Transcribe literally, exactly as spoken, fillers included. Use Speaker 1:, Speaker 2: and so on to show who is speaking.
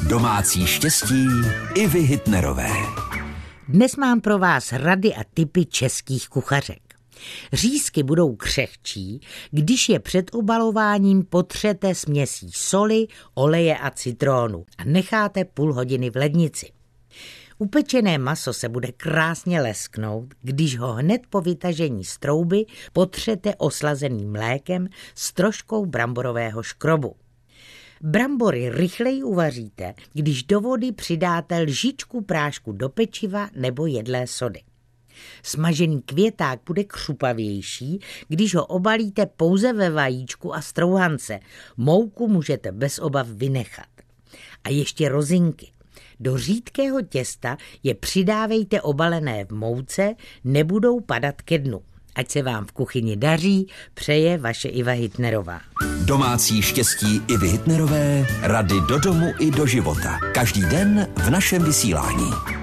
Speaker 1: Domácí štěstí Ivy Hitnerové.
Speaker 2: Dnes mám pro vás rady a tipy českých kuchařek. Řízky budou křehčí, když je před obalováním potřete směsí soli, oleje a citrónu a necháte půl hodiny v lednici. Upečené maso se bude krásně lesknout, když ho hned po vytažení z trouby potřete oslazeným mlékem s troškou bramborového škrobu. Brambory rychleji uvaříte, když do vody přidáte lžičku prášku do pečiva nebo jedlé sody. Smažený květák bude křupavější, když ho obalíte pouze ve vajíčku a strouhance. Mouku můžete bez obav vynechat. A ještě rozinky. Do řídkého těsta je přidávejte obalené v mouce, nebudou padat ke dnu. Ať se vám v kuchyni daří, přeje vaše Iva Hitnerová.
Speaker 1: Domácí štěstí Ivy Hitnerové, rady do domu i do života. Každý den v našem vysílání.